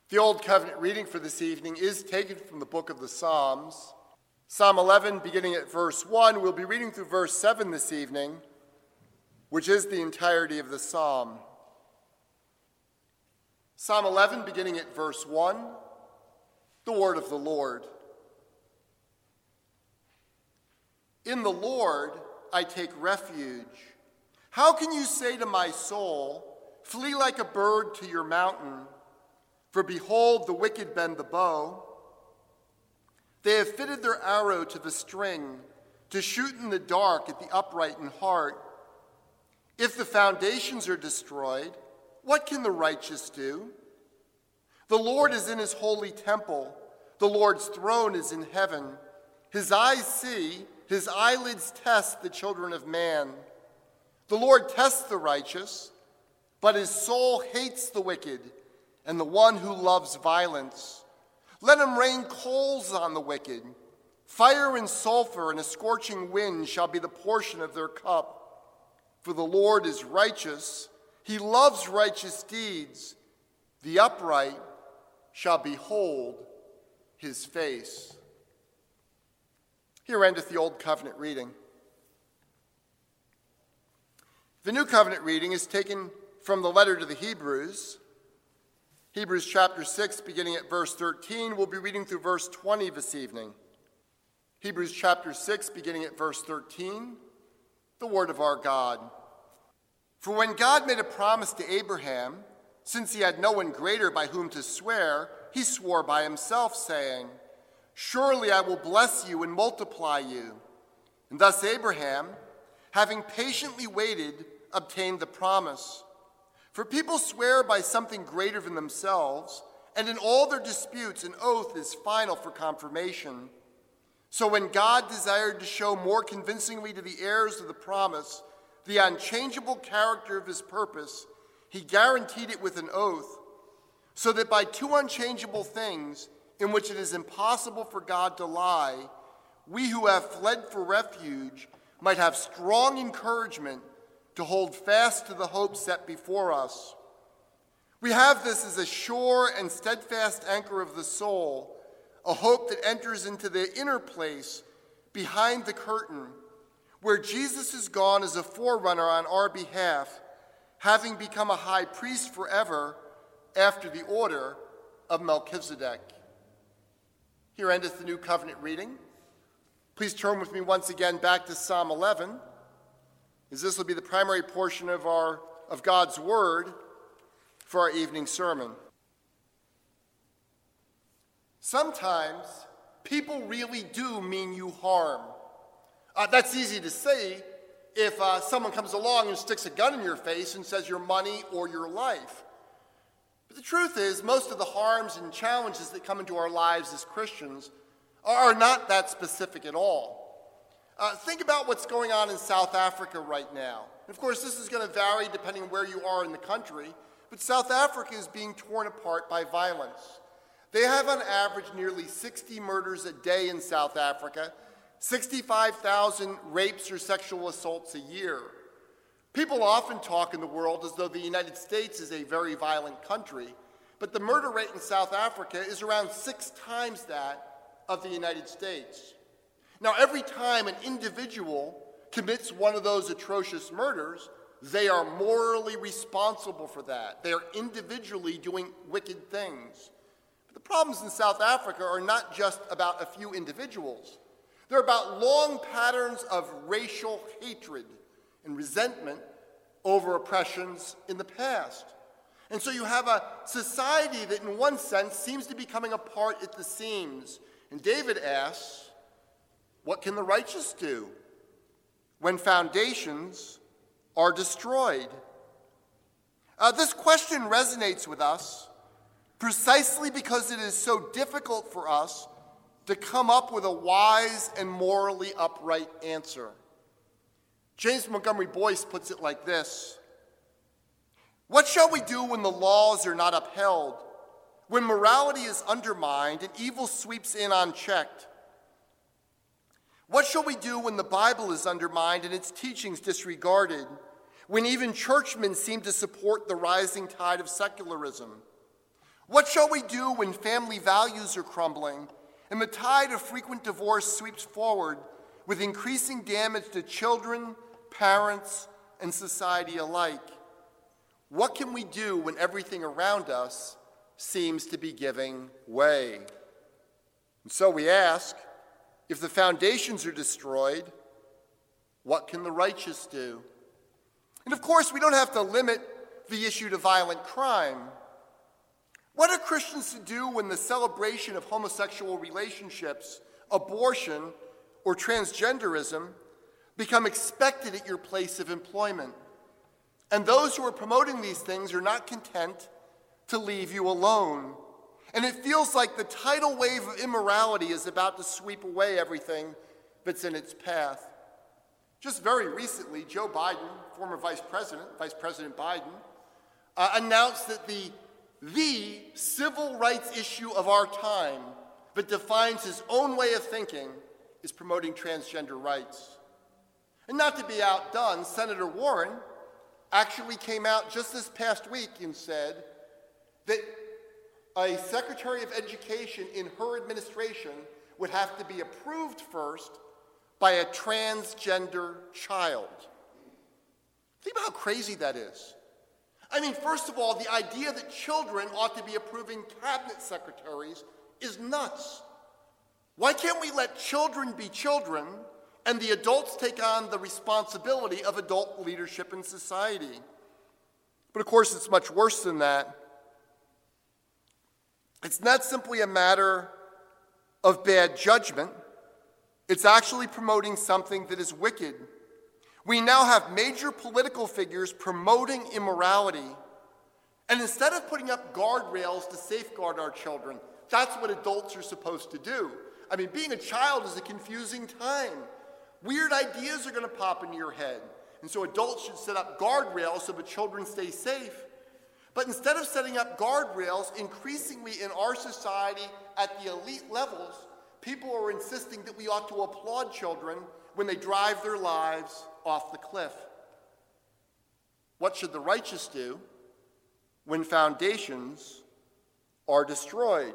The Old Covenant reading for this evening is taken from the book of the Psalms. Psalm 11, beginning at verse 1, we'll be reading through verse 7 this evening, which is the entirety of the psalm. Psalm 11, beginning at verse 1, the word of the Lord. In the Lord I take refuge. How can you say to my soul, flee like a bird to your mountain? For behold, the wicked bend the bow. They have fitted their arrow to the string, to shoot in the dark at the upright in heart. If the foundations are destroyed, what can the righteous do? The Lord is in his holy temple. The Lord's throne is in heaven. His eyes see, his eyelids test the children of man. The Lord tests the righteous, but his soul hates the wicked and the one who loves violence. Let him rain coals on the wicked. Fire and sulfur and a scorching wind shall be the portion of their cup. For the Lord is righteous. He loves righteous deeds. The upright shall behold his face. Here endeth the Old Covenant reading. The New Covenant reading is taken from the letter to the Hebrews. Hebrews chapter 6, beginning at verse 13. We'll be reading through verse 20 this evening. Hebrews chapter 6, beginning at verse 13, the word of our God. For when God made a promise to Abraham, since he had no one greater by whom to swear, he swore by himself, saying, Surely I will bless you and multiply you. And thus Abraham, having patiently waited, obtained the promise. For people swear by something greater than themselves, and in all their disputes an oath is final for confirmation. So when God desired to show more convincingly to the heirs of the promise the unchangeable character of his purpose, he guaranteed it with an oath, so that by two unchangeable things in which it is impossible for God to lie, we who have fled for refuge might have strong encouragement to hold fast to the hope set before us. We have this as a sure and steadfast anchor of the soul, a hope that enters into the inner place behind the curtain, where Jesus is gone as a forerunner on our behalf, having become a high priest forever after the order of Melchizedek. Here endeth the New Covenant reading. Please turn with me once again back to Psalm 11, as this will be the primary portion of God's Word for our evening sermon. Sometimes people really do mean you harm. That's easy to say if someone comes along and sticks a gun in your face and says your money or your life. But the truth is, most of the harms and challenges that come into our lives as Christians are not that specific at all. Think about what's going on in South Africa right now. And of course, this is going to vary depending on where you are in the country, but South Africa is being torn apart by violence. They have on average nearly 60 murders a day in South Africa, 65,000 rapes or sexual assaults a year. People often talk in the world as though the United States is a very violent country, but the murder rate in South Africa is around 6 times that of the United States. Now, every time an individual commits one of those atrocious murders, they are morally responsible for that. They are individually doing wicked things. But the problems in South Africa are not just about a few individuals. They're about long patterns of racial hatred and resentment over oppressions in the past. And so you have a society that in one sense seems to be coming apart at the seams. And David asks, what can the righteous do when foundations are destroyed? This question resonates with us precisely because it is so difficult for us to come up with a wise and morally upright answer. James Montgomery Boyce puts it like this: what shall we do when the laws are not upheld, when morality is undermined and evil sweeps in unchecked? What shall we do when the Bible is undermined and its teachings disregarded, when even churchmen seem to support the rising tide of secularism? What shall we do when family values are crumbling and the tide of frequent divorce sweeps forward with increasing damage to children, parents, and society alike? What can we do when everything around us seems to be giving way? And so we ask, if the foundations are destroyed, what can the righteous do? And of course, we don't have to limit the issue to violent crime. What are Christians to do when the celebration of homosexual relationships, abortion, or transgenderism become expected at your place of employment? And those who are promoting these things are not content to leave you alone. And it feels like the tidal wave of immorality is about to sweep away everything that's in its path. Just very recently, Joe Biden, former Vice President Biden, announced that the civil rights issue of our time that defines his own way of thinking is promoting transgender rights. And not to be outdone, Senator Warren actually came out just this past week and said that a Secretary of Education in her administration would have to be approved first by a transgender child. Think about how crazy that is. I mean, first of all, the idea that children ought to be approving cabinet secretaries is nuts. Why can't we let children be children and the adults take on the responsibility of adult leadership in society? But of course, it's much worse than that. It's not simply a matter of bad judgment. It's actually promoting something that is wicked. We now have major political figures promoting immorality. And instead of putting up guardrails to safeguard our children, that's what adults are supposed to do. I mean, being a child is a confusing time. Weird ideas are going to pop into your head. And so adults should set up guardrails so the children stay safe. But instead of setting up guardrails, increasingly in our society at the elite levels, people are insisting that we ought to applaud children when they drive their lives off the cliff. What should the righteous do when foundations are destroyed?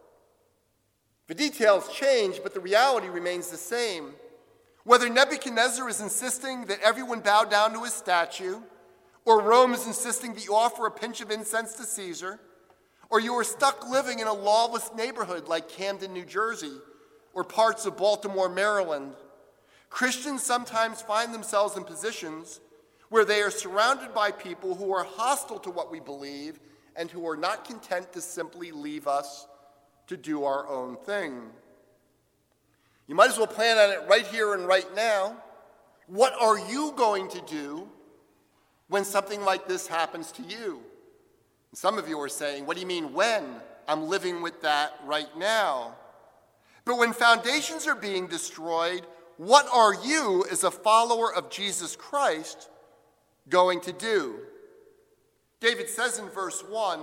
The details change, but the reality remains the same. Whether Nebuchadnezzar is insisting that everyone bow down to his statue, or Rome is insisting that you offer a pinch of incense to Caesar, or you are stuck living in a lawless neighborhood like Camden, New Jersey, or parts of Baltimore, Maryland, Christians sometimes find themselves in positions where they are surrounded by people who are hostile to what we believe and who are not content to simply leave us to do our own thing. You might as well plan on it right here and right now. What are you going to do when something like this happens to you? And some of you are saying, what do you mean when? I'm living with that right now. But when foundations are being destroyed, what are you, as a follower of Jesus Christ, going to do? David says in verse 1,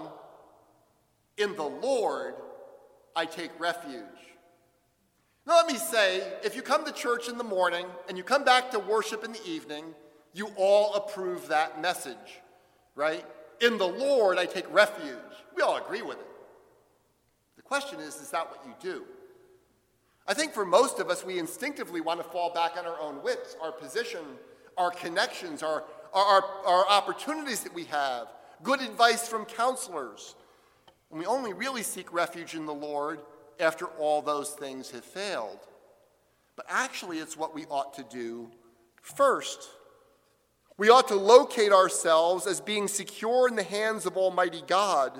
"In the Lord I take refuge." Now let me say, if you come to church in the morning and you come back to worship in the evening, you all approve that message, right? In the Lord I take refuge. We all agree with it. The question is that what you do? I think for most of us, we instinctively want to fall back on our own wits, our position, our connections, our opportunities that we have, good advice from counselors. And we only really seek refuge in the Lord after all those things have failed. But actually, it's what we ought to do first. We ought to locate ourselves as being secure in the hands of Almighty God.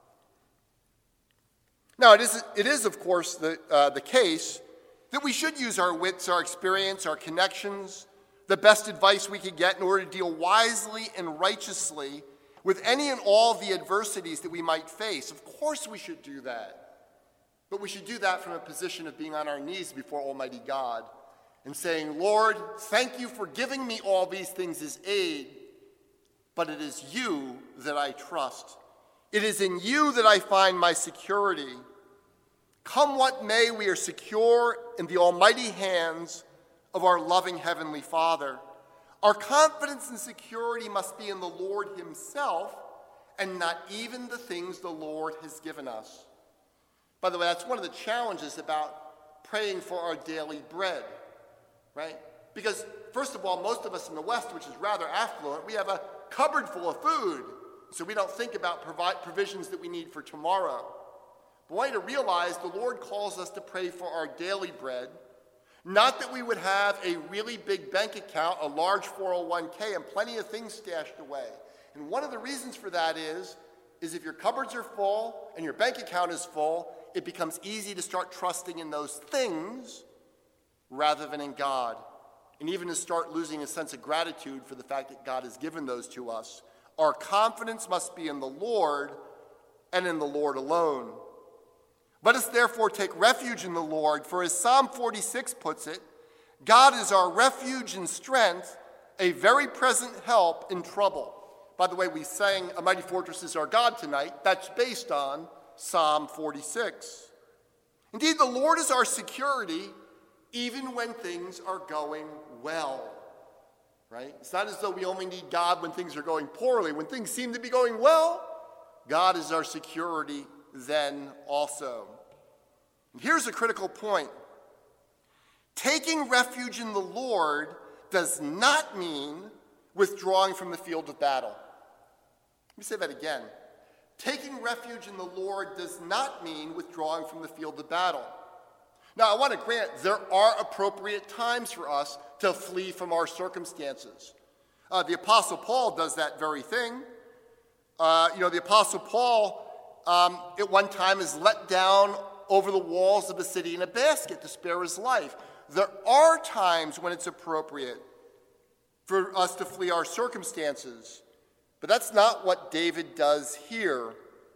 Now, it is of course, the case that we should use our wits, our experience, our connections, the best advice we could get in order to deal wisely and righteously with any and all of the adversities that we might face. Of course we should do that. But we should do that from a position of being on our knees before Almighty God and saying, Lord, thank you for giving me all these things as aid, but it is you that I trust. It is in you that I find my security. Come what may, we are secure in the almighty hands of our loving Heavenly Father. Our confidence and security must be in the Lord himself and not even the things the Lord has given us. By the way, that's one of the challenges about praying for our daily bread, right? Because, first of all, most of us in the West, which is rather affluent, we have a cupboard full of food, so we don't think about provisions that we need for tomorrow. But I want you to realize the Lord calls us to pray for our daily bread, not that we would have a really big bank account, a large 401k, and plenty of things stashed away. And one of the reasons for that is if your cupboards are full and your bank account is full, it becomes easy to start trusting in those things rather than in God. And even to start losing a sense of gratitude for the fact that God has given those to us. Our confidence must be in the Lord and in the Lord alone. Let us therefore take refuge in the Lord, for as Psalm 46 puts it, God is our refuge and strength, a very present help in trouble. By the way, we sang A Mighty Fortress is Our God tonight. That's based on Psalm 46. Indeed, the Lord is our security even when things are going well, right? It's not as though we only need God when things are going poorly. When things seem to be going well, God is our security then also. And here's a critical point. Taking refuge in the Lord does not mean withdrawing from the field of battle. Let me say that again. Taking refuge in the Lord does not mean withdrawing from the field of battle. Now, I want to grant there are appropriate times for us to flee from our circumstances. The Apostle Paul does that very thing. The Apostle Paul at one time is let down over the walls of a city in a basket to spare his life. There are times when it's appropriate for us to flee our circumstances, but that's not what David does here.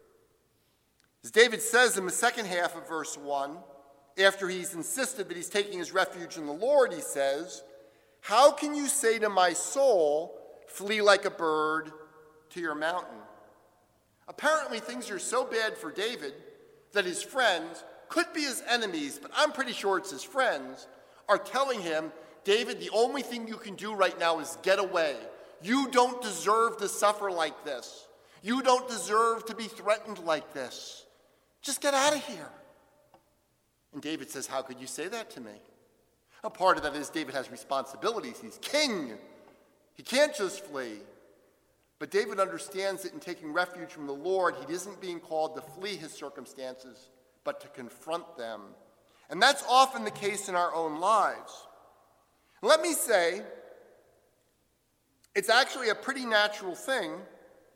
As David says in the second half of verse 1, after he's insisted that he's taking his refuge in the Lord, he says, "How can you say to my soul, flee like a bird to your mountain?" Apparently, things are so bad for David that his friends, could be his enemies, but I'm pretty sure it's his friends, are telling him, "David, the only thing you can do right now is get away. You don't deserve to suffer like this. You don't deserve to be threatened like this. Just get out of here." And David says, "How could you say that to me?" A part of that is David has responsibilities. He's king. He can't just flee. But David understands that in taking refuge from the Lord, he isn't being called to flee his circumstances, but to confront them. And that's often the case in our own lives. Let me say, it's actually a pretty natural thing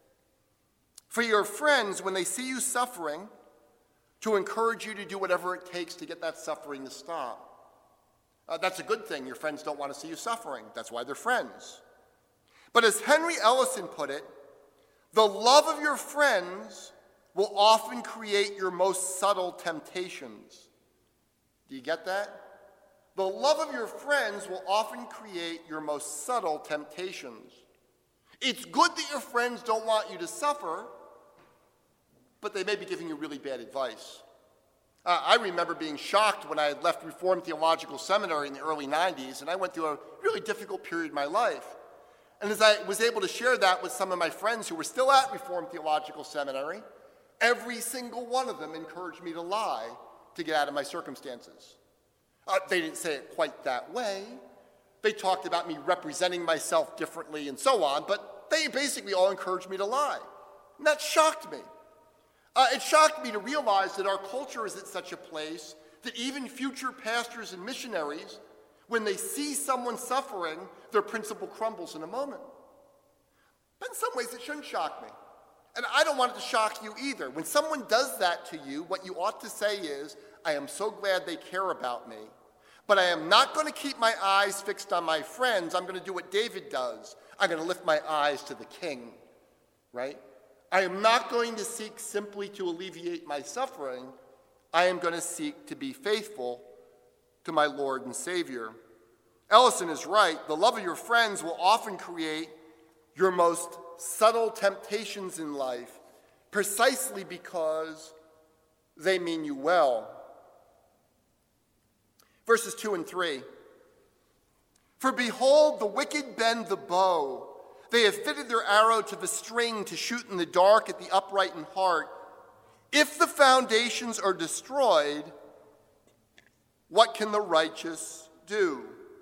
for your friends, when they see you suffering, to encourage you to do whatever it takes to get that suffering to stop. That's a good thing. Your friends don't want to see you suffering. That's why they're friends. But as Henry Ellison put it, the love of your friends will often create your most subtle temptations. Do you get that? The love of your friends will often create your most subtle temptations. It's good that your friends don't want you to suffer, but they may be giving you really bad advice. I remember being shocked when I had left Reformed Theological Seminary in the early 90s, and I went through a really difficult period in my life. And as I was able to share that with some of my friends who were still at Reformed Theological Seminary, every single one of them encouraged me to lie to get out of my circumstances. They didn't say it quite that way. They talked about me representing myself differently and so on, but they basically all encouraged me to lie. And that shocked me. It shocked me to realize that our culture is at such a place that even future pastors and missionaries, when they see someone suffering, their principle crumbles in a moment. But in some ways, it shouldn't shock me. And I don't want it to shock you either. When someone does that to you, what you ought to say is, "I am so glad they care about me, but I am not going to keep my eyes fixed on my friends. I'm going to do what David does. I'm going to lift my eyes to the king," right? I am not going to seek simply to alleviate my suffering. I am going to seek to be faithful to my Lord and Savior. Ellison is right. The love of your friends will often create your most subtle temptations in life, precisely because they mean you well. Verses 2 and 3. "For behold, the wicked bend the bow They have fitted their arrow to the string to shoot in the dark at the upright in heart. If the foundations are destroyed, what can the righteous do?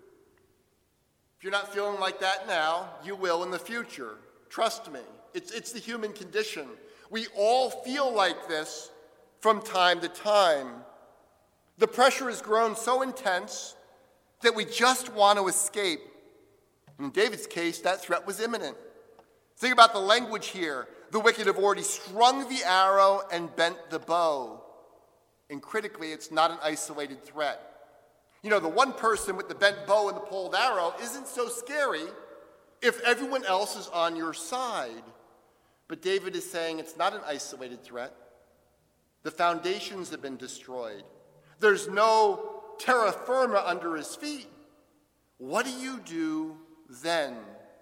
If you're not feeling like that now, you will in the future. Trust me. It's the human condition. We all feel like this from time to time. The pressure has grown so intense that we just want to escape. In David's case, that threat was imminent. Think about the language here. The wicked have already strung the arrow and bent the bow. And critically, it's not an isolated threat. You know, the one person with the bent bow and the pulled arrow isn't so scary if everyone else is on your side. But David is saying it's not an isolated threat. The foundations have been destroyed. There's no terra firma under his feet. What do you do then?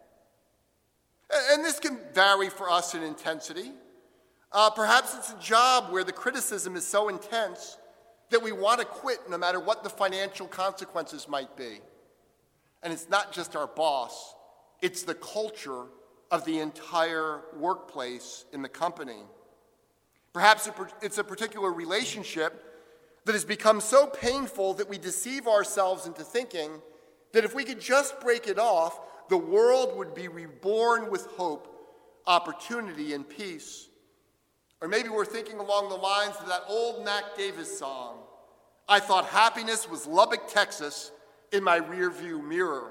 And this can vary for us in intensity. Perhaps it's a job where the criticism is so intense that we want to quit no matter what the financial consequences might be. And it's not just our boss, it's the culture of the entire workplace in the company. Perhaps it's a particular relationship that has become so painful that we deceive ourselves into thinking that if we could just break it off, the world would be reborn with hope, opportunity, and peace. Or maybe we're thinking along the lines of that old Mac Davis song, I thought happiness was Lubbock, Texas, in my rearview mirror.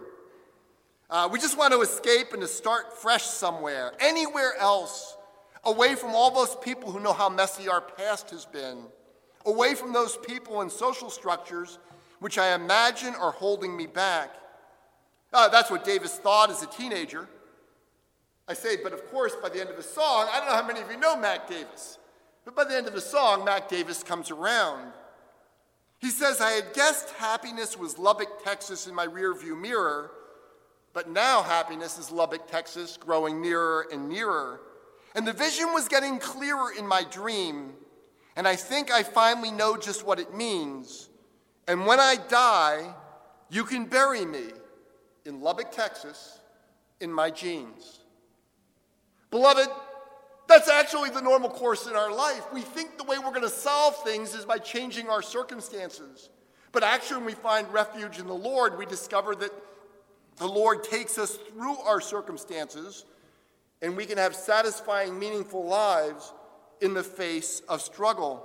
We just want to escape and to start fresh somewhere, anywhere else, away from all those people who know how messy our past has been, away from those people and social structures which I imagine are holding me back. That's what Davis thought as a teenager. I say, but of course, by the end of the song, I don't know how many of you know Mac Davis, but by the end of the song, Mac Davis comes around. He says, I had guessed happiness was Lubbock, Texas in my rearview mirror, but now happiness is Lubbock, Texas, growing nearer and nearer. And the vision was getting clearer in my dream, and I think I finally know just what it means. And when I die, you can bury me in Lubbock, Texas, in my jeans. Beloved, that's actually the normal course in our life. We think the way we're going to solve things is by changing our circumstances. But actually, when we find refuge in the Lord, we discover that the Lord takes us through our circumstances, and we can have satisfying, meaningful lives in the face of struggle.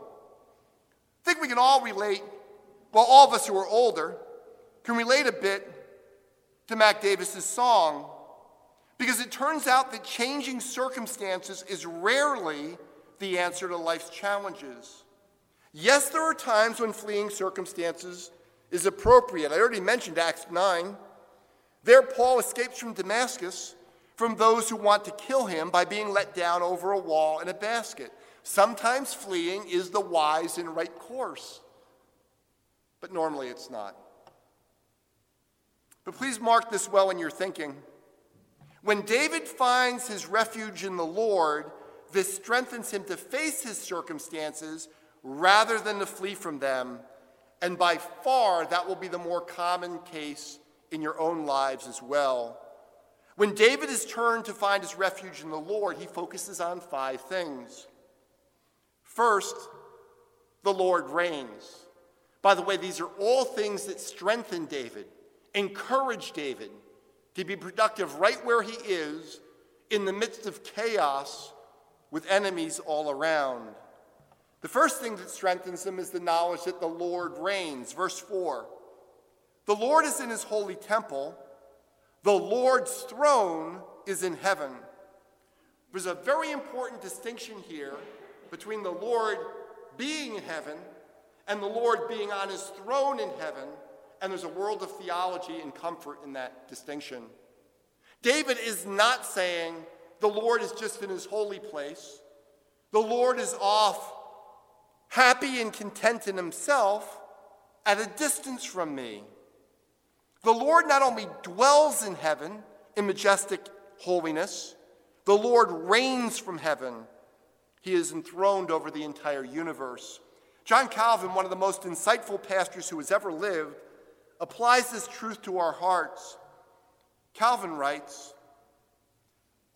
I think we can all relate, well, all of us who are older can relate a bit to Mac Davis's song, because it turns out that changing circumstances is rarely the answer to life's challenges. Yes, there are times when fleeing circumstances is appropriate. I already mentioned Acts 9. There, Paul escapes from Damascus from those who want to kill him by being let down over a wall in a basket. Sometimes fleeing is the wise and right course, but normally it's not. But please mark this well in your thinking. When David finds his refuge in the Lord, this strengthens him to face his circumstances rather than to flee from them. And by far, that will be the more common case in your own lives as well. When David is turned to find his refuge in the Lord, he focuses on 5 things. First, the Lord reigns. By the way, these are all things that strengthen David, encourage David to be productive right where he is in the midst of chaos with enemies all around. The first thing that strengthens him is the knowledge that the Lord reigns. Verse 4, the Lord is in his holy temple. The Lord's throne is in heaven. There's a very important distinction here between the Lord being in heaven and the Lord being on his throne in heaven, and there's a world of theology and comfort in that distinction. David is not saying the Lord is just in his holy place. The Lord is off, happy and content in himself, at a distance from me. The Lord not only dwells in heaven in majestic holiness, the Lord reigns from heaven. He is enthroned over the entire universe. John Calvin, one of the most insightful pastors who has ever lived, applies this truth to our hearts. Calvin writes,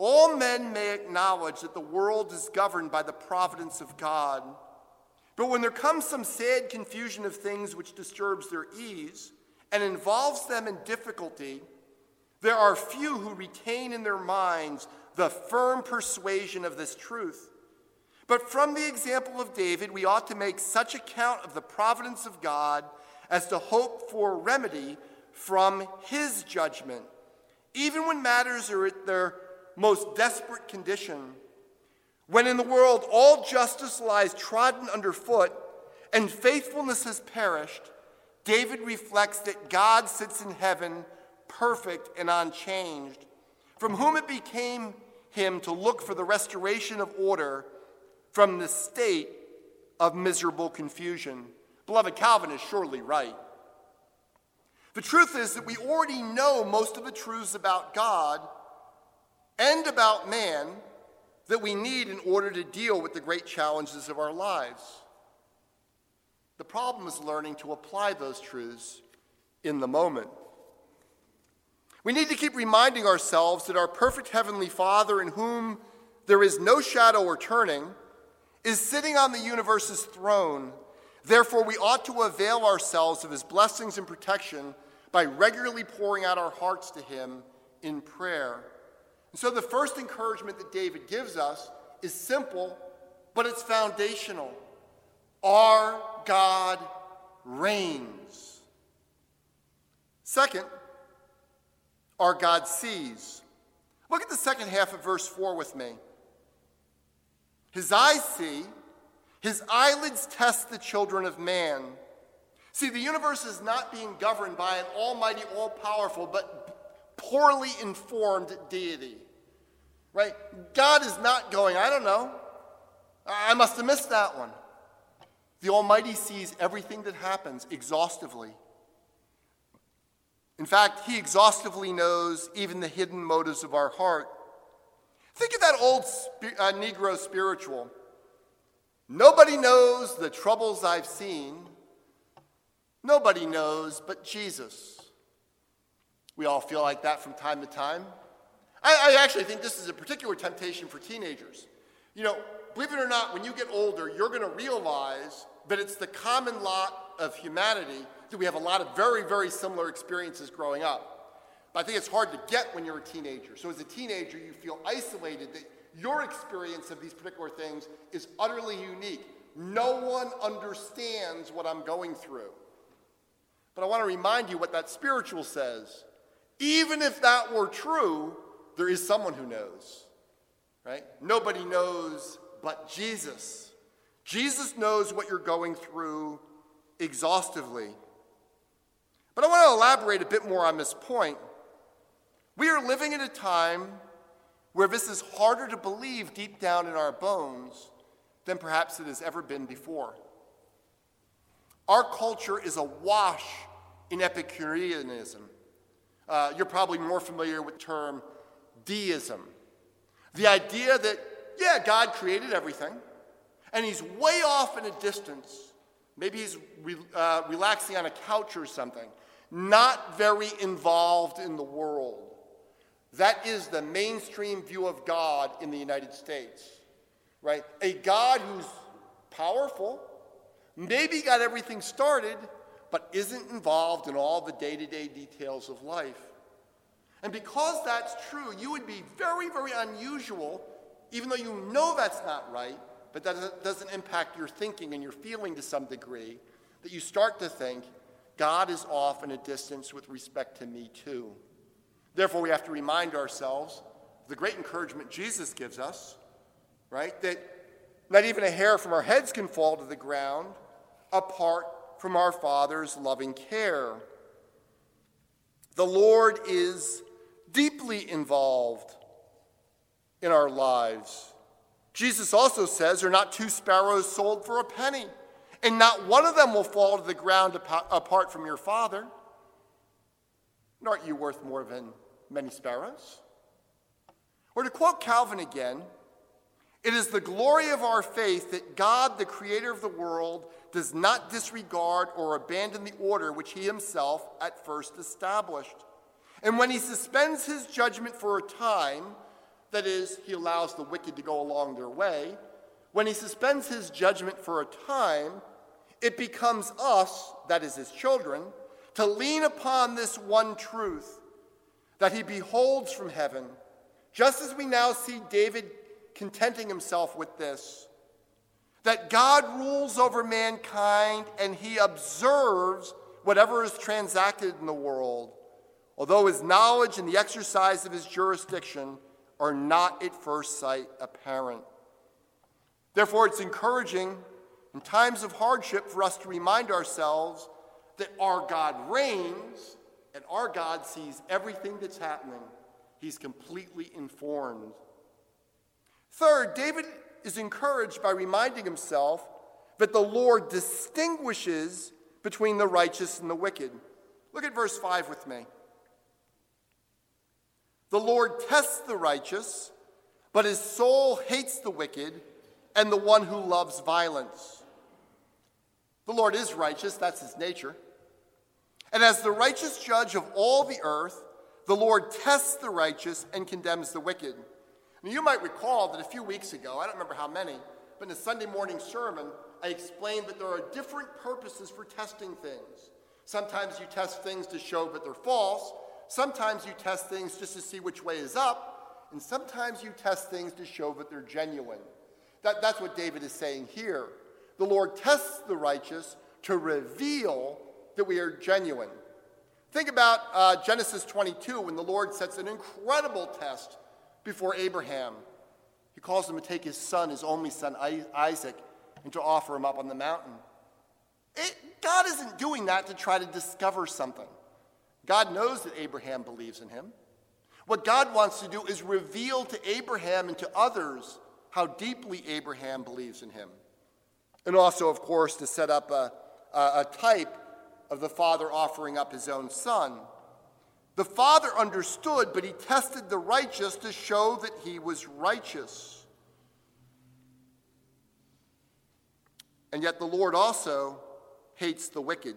All men may acknowledge that the world is governed by the providence of God. But when there comes some sad confusion of things which disturbs their ease and involves them in difficulty, there are few who retain in their minds the firm persuasion of this truth. But from the example of David, we ought to make such account of the providence of God as to hope for remedy from his judgment, even when matters are at their most desperate condition. When in the world all justice lies trodden underfoot and faithfulness has perished, David reflects that God sits in heaven, perfect and unchanged, from whom it became him to look for the restoration of order from the state of miserable confusion. Beloved, Calvin is surely right. The truth is that we already know most of the truths about God and about man that we need in order to deal with the great challenges of our lives. The problem is learning to apply those truths in the moment. We need to keep reminding ourselves that our perfect Heavenly Father, in whom there is no shadow or turning, is sitting on the universe's throne. Therefore, we ought to avail ourselves of his blessings and protection by regularly pouring out our hearts to him in prayer. And so the first encouragement that David gives us is simple, but it's foundational. Our God reigns. Second, our God sees. Look at the second half of verse 4 with me. His eyes see, his eyelids test the children of man. See, the universe is not being governed by an almighty, all-powerful, but poorly informed deity, right? God is not going, I don't know, I must have missed that one. The Almighty sees everything that happens exhaustively. In fact, he exhaustively knows even the hidden motives of our heart. Think of that old Negro spiritual. Nobody knows the troubles I've seen. Nobody knows but Jesus. We all feel like that from time to time. I actually think this is a particular temptation for teenagers. You know, believe it or not, when you get older, you're going to realize that it's the common lot of humanity that we have a lot of very, very similar experiences growing up. But I think it's hard to get when you're a teenager. So as a teenager, you feel isolated, that your experience of these particular things is utterly unique. No one understands what I'm going through. But I want to remind you what that spiritual says. Even if that were true, there is someone who knows, right? Nobody knows but Jesus. Jesus knows what you're going through exhaustively. But I want to elaborate a bit more on this point. We are living in a time where this is harder to believe deep down in our bones than perhaps it has ever been before. Our culture is awash in Epicureanism. You're probably more familiar with the term deism. The idea that, yeah, God created everything, and he's way off in a distance. Maybe he's relaxing on a couch or something, not very involved in the world. That is the mainstream view of God in the United States, right? A God who's powerful, maybe got everything started, but isn't involved in all the day-to-day details of life. And because that's true, you would be very, very unusual, even though you know that's not right, but that doesn't impact your thinking and your feeling to some degree, that you start to think, God is off in a distance with respect to me too. Therefore, we have to remind ourselves of the great encouragement Jesus gives us, right? That not even a hair from our heads can fall to the ground apart from our Father's loving care. The Lord is deeply involved in our lives. Jesus also says, there are not two sparrows sold for a penny, and not one of them will fall to the ground apart from your Father. And aren't you worth more than many sparrows? Or to quote Calvin again, it is the glory of our faith that God, the creator of the world, does not disregard or abandon the order which he himself at first established. And when he suspends his judgment for a time, that is, he allows the wicked to go along their way, when he suspends his judgment for a time, it becomes us, that is his children, to lean upon this one truth that he beholds from heaven, just as we now see David contenting himself with this, that God rules over mankind and he observes whatever is transacted in the world, although his knowledge and the exercise of his jurisdiction are not at first sight apparent. Therefore, it's encouraging in times of hardship for us to remind ourselves that our God reigns and our God sees everything that's happening. He's completely informed. Third, David is encouraged by reminding himself that the Lord distinguishes between the righteous and the wicked. Look at verse 5 with me. The Lord tests the righteous, but his soul hates the wicked and the one who loves violence. The Lord is righteous, that's his nature. And as the righteous judge of all the earth, the Lord tests the righteous and condemns the wicked. Now, you might recall that a few weeks ago, I don't remember how many, but in a Sunday morning sermon, I explained that there are different purposes for testing things. Sometimes you test things to show that they're false. Sometimes you test things just to see which way is up. And sometimes you test things to show that they're genuine. That's what David is saying here. The Lord tests the righteous to reveal that we are genuine. Think about Genesis 22 when the Lord sets an incredible test before Abraham. He calls him to take his son, his only son Isaac, and to offer him up on the mountain. God isn't doing that to try to discover something. God knows that Abraham believes in him. What God wants to do is reveal to Abraham and to others how deeply Abraham believes in him. And also, of course, to set up a type of the father offering up his own son. The father understood, but he tested the righteous to show that he was righteous. And yet the Lord also hates the wicked.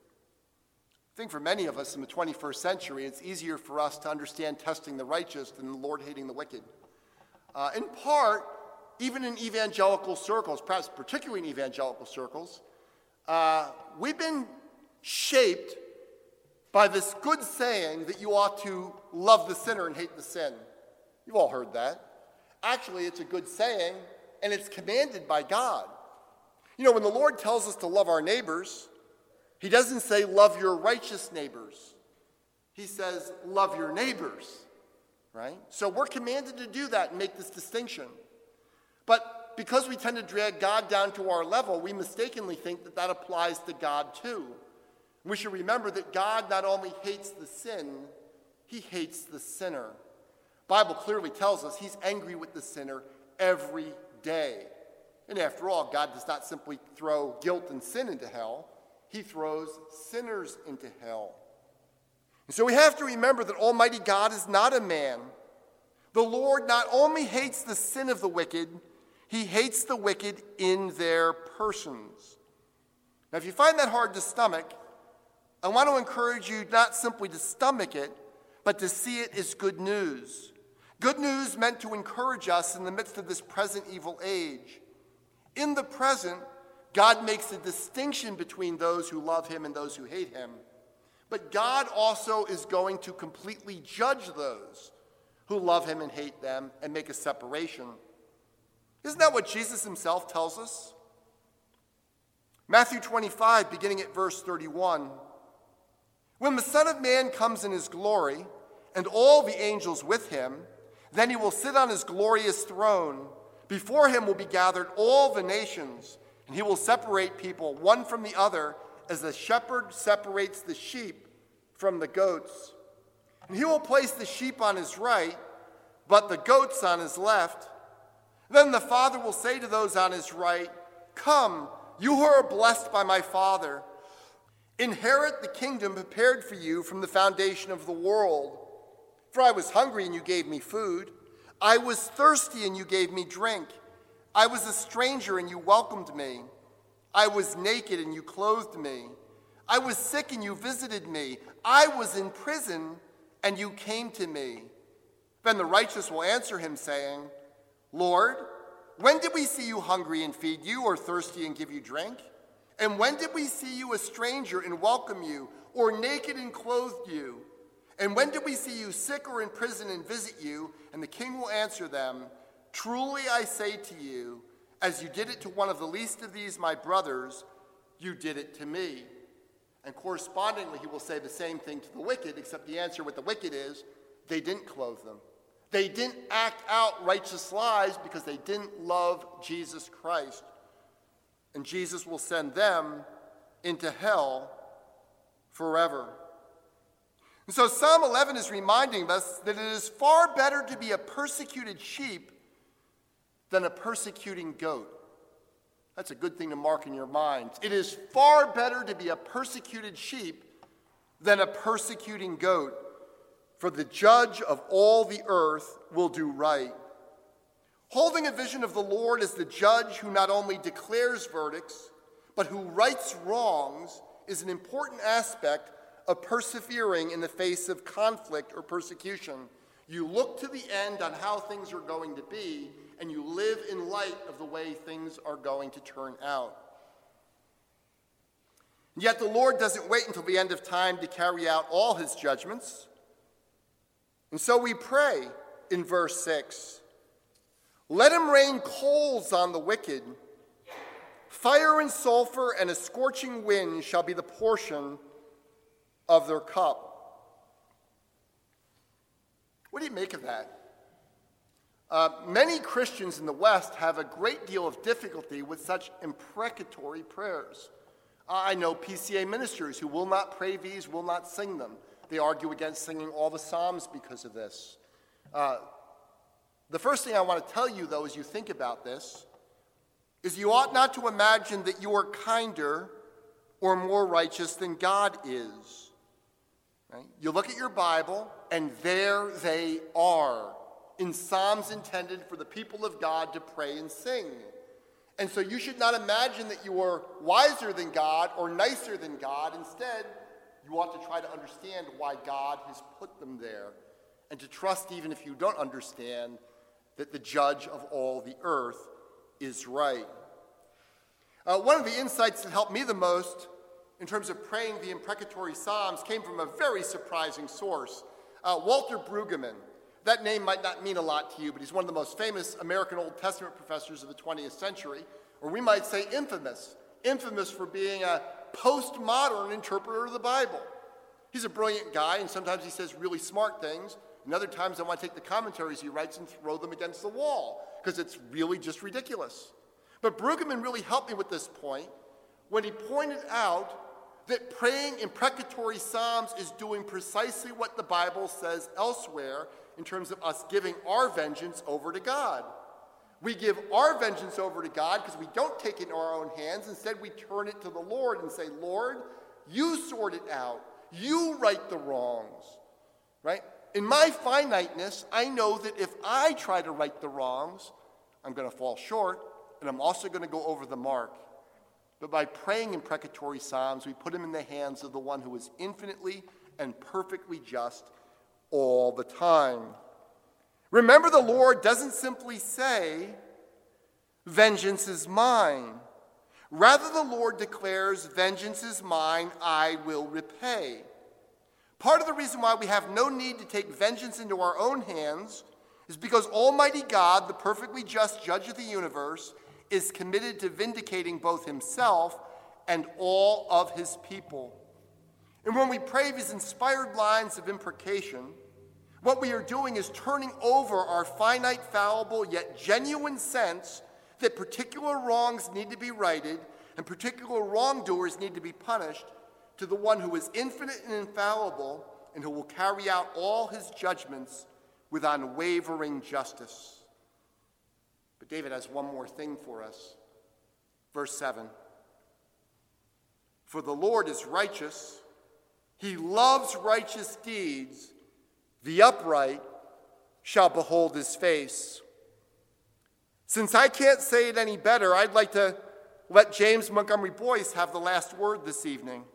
I think for many of us in the 21st century, it's easier for us to understand testing the righteous than the Lord hating the wicked. In part, even in evangelical circles, perhaps particularly in evangelical circles, we've been shaped by this good saying that you ought to love the sinner and hate the sin. You've all heard that. Actually, it's a good saying, and it's commanded by God. You know, when the Lord tells us to love our neighbors, he doesn't say love your righteous neighbors. He says love your neighbors, right? So we're commanded to do that and make this distinction. But because we tend to drag God down to our level, we mistakenly think that that applies to God too. We should remember that God not only hates the sin, he hates the sinner. The Bible clearly tells us he's angry with the sinner every day. And after all, God does not simply throw guilt and sin into hell. He throws sinners into hell. And so we have to remember that Almighty God is not a man. The Lord not only hates the sin of the wicked, he hates the wicked in their persons. Now, if you find that hard to stomach, I want to encourage you not simply to stomach it, but to see it as good news. Good news meant to encourage us in the midst of this present evil age. In the present, God makes a distinction between those who love him and those who hate him. But God also is going to completely judge those who love him and hate them and make a separation. Isn't that what Jesus himself tells us? Matthew 25, beginning at verse 31. When the Son of Man comes in his glory, and all the angels with him, then he will sit on his glorious throne. Before him will be gathered all the nations, and he will separate people one from the other, as the shepherd separates the sheep from the goats. And he will place the sheep on his right, but the goats on his left. Then the Father will say to those on his right, "Come, you who are blessed by my Father, inherit the kingdom prepared for you from the foundation of the world. For I was hungry, and you gave me food. I was thirsty, and you gave me drink. I was a stranger, and you welcomed me. I was naked, and you clothed me. I was sick, and you visited me. I was in prison, and you came to me." Then the righteous will answer him, saying, Lord, when did we see you hungry and feed you, or thirsty and give you drink? And when did we see you a stranger and welcome you, or naked and clothed you? And when did we see you sick or in prison and visit you? And the king will answer them, Truly I say to you, as you did it to one of the least of these my brothers, you did it to me. And correspondingly, he will say the same thing to the wicked, except the answer with the wicked is, they didn't clothe them. They didn't act out righteous lives because they didn't love Jesus Christ. And Jesus will send them into hell forever. And so Psalm 11 is reminding us that it is far better to be a persecuted sheep than a persecuting goat. That's a good thing to mark in your minds. It is far better to be a persecuted sheep than a persecuting goat. For the judge of all the earth will do right. Holding a vision of the Lord as the judge who not only declares verdicts, but who rights wrongs is an important aspect of persevering in the face of conflict or persecution. You look to the end on how things are going to be, and you live in light of the way things are going to turn out. Yet the Lord doesn't wait until the end of time to carry out all his judgments. And so we pray in verse 6, Let him rain coals on the wicked. Fire and sulfur and a scorching wind shall be the portion of their cup. What do you make of that? Many Christians in the West have a great deal of difficulty with such imprecatory prayers. I know PCA ministers who will not pray these, will not sing them. They argue against singing all the Psalms because of this. The first thing I want to tell you, though, as you think about this, is you ought not to imagine that you are kinder or more righteous than God is. Right? You look at your Bible, and there they are, in Psalms intended for the people of God to pray and sing. And so you should not imagine that you are wiser than God or nicer than God. Instead, you ought to try to understand why God has put them there, and to trust, even if you don't understand, that the judge of all the earth is right. One of the insights that helped me the most in terms of praying the imprecatory Psalms came from a very surprising source. Walter Brueggemann. That name might not mean a lot to you, but he's one of the most famous American Old Testament professors of the 20th century, or we might say infamous for being a postmodern interpreter of the Bible. He's a brilliant guy, and sometimes he says really smart things, and other times I want to take the commentaries he writes and throw them against the wall, because it's really just ridiculous. But Brueggemann really helped me with this point when he pointed out that praying imprecatory Psalms is doing precisely what the Bible says elsewhere in terms of us giving our vengeance over to God. We give our vengeance over to God because we don't take it in our own hands. Instead, we turn it to the Lord and say, Lord, you sort it out. You right the wrongs, right? In my finiteness, I know that if I try to right the wrongs, I'm going to fall short, and I'm also going to go over the mark. But by praying imprecatory Psalms, we put them in the hands of the one who is infinitely and perfectly just all the time. Remember, the Lord doesn't simply say, vengeance is mine. Rather, the Lord declares, vengeance is mine, I will repay. Part of the reason why we have no need to take vengeance into our own hands is because Almighty God, the perfectly just judge of the universe, is committed to vindicating both himself and all of his people. And when we pray these inspired lines of imprecation, what we are doing is turning over our finite, fallible, yet genuine sense that particular wrongs need to be righted and particular wrongdoers need to be punished to the one who is infinite and infallible and who will carry out all his judgments with unwavering justice. But David has one more thing for us. Verse 7. For the Lord is righteous. He loves righteous deeds. The upright shall behold his face. Since I can't say it any better, I'd like to let James Montgomery Boyce have the last word this evening.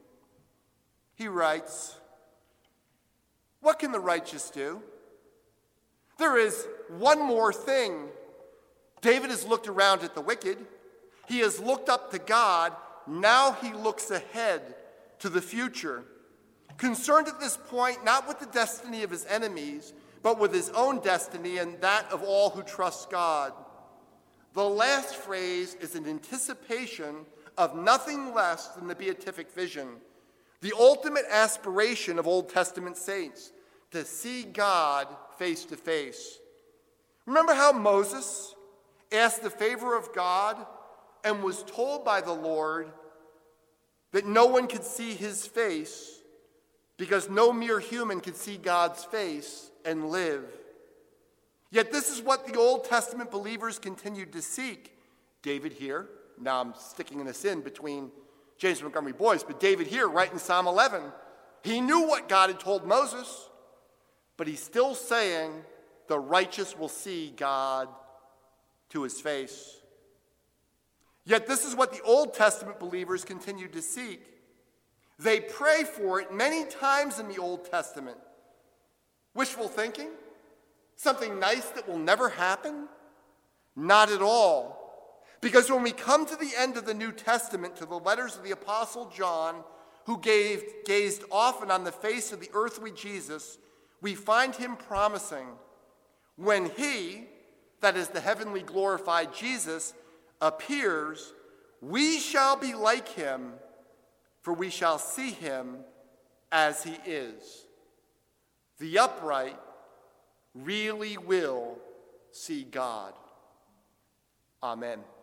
He writes, what can the righteous do? There is one more thing. David has looked around at the wicked. He has looked up to God. Now he looks ahead to the future. Concerned at this point not with the destiny of his enemies, but with his own destiny and that of all who trust God. The last phrase is an anticipation of nothing less than the beatific vision, the ultimate aspiration of Old Testament saints, to see God face to face. Remember how Moses asked the favor of God and was told by the Lord that no one could see his face because no mere human could see God's face and live. Yet this is what the Old Testament believers continued to seek. David here, now I'm sticking this in between James Montgomery Boyce, but David here, right in Psalm 11, he knew what God had told Moses, but he's still saying the righteous will see God to his face. Yet this is what the Old Testament believers continued to seek. They pray for it many times in the Old Testament. Wishful thinking? Something nice that will never happen? Not at all. Because when we come to the end of the New Testament, to the letters of the Apostle John, who gazed often on the face of the earthly Jesus, we find him promising, when he, that is the heavenly glorified Jesus, appears, we shall be like him, for we shall see him as he is. The upright really will see God. Amen.